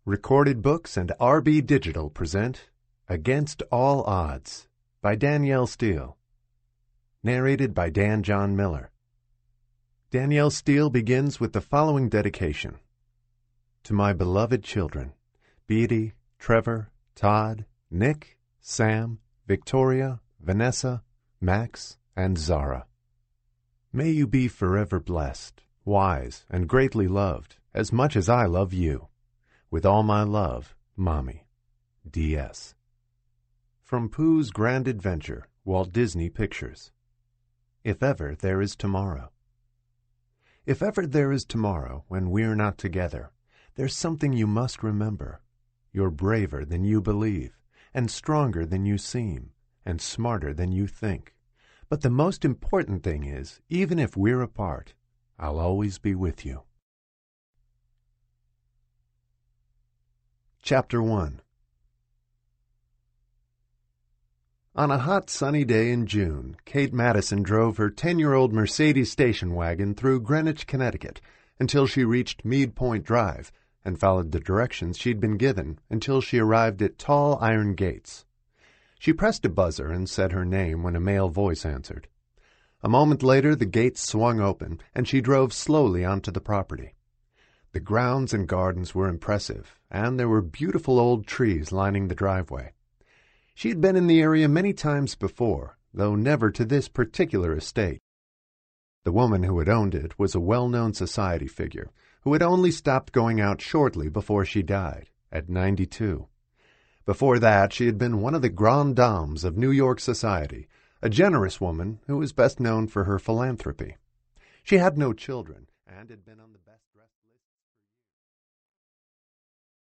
Recorded Books and RB Digital present Against All Odds by Danielle Steele. Narrated by Dan John Miller. Danielle Steele begins with the following dedication. To my beloved children, Beatty, Trevor, Todd, Nick, Sam, Victoria, Vanessa, Max, and Zara. May you be forever blessed, wise, and greatly loved, as much as I love you. With all my love, Mommy. D.S. From Pooh's Grand Adventure, Walt Disney Pictures. If ever there is tomorrow. If ever there is tomorrow when we're not together, there's something you must remember. You're braver than you believe, and stronger than you seem, and smarter than you think. But the most important thing is, even if we're apart, I'll always be with you. Chapter 1. On a hot, sunny day in June, Kate Madison drove her 10-year-old Mercedes station wagon through Greenwich, Connecticut, until she reached Mead Point Drive, and followed the directions she'd been given until she arrived at tall iron gates. She pressed a buzzer and said her name when a male voice answered. A moment later, the gates swung open, and she drove slowly onto the property. The grounds and gardens were impressive, and there were beautiful old trees lining the driveway. She had been in the area many times before, though never to this particular estate. The woman who had owned it was a well-known society figure, who had only stopped going out shortly before she died, at 92. Before that, she had been one of the grandes dames of New York society, a generous woman who was best known for her philanthropy. She had no children, and had been on the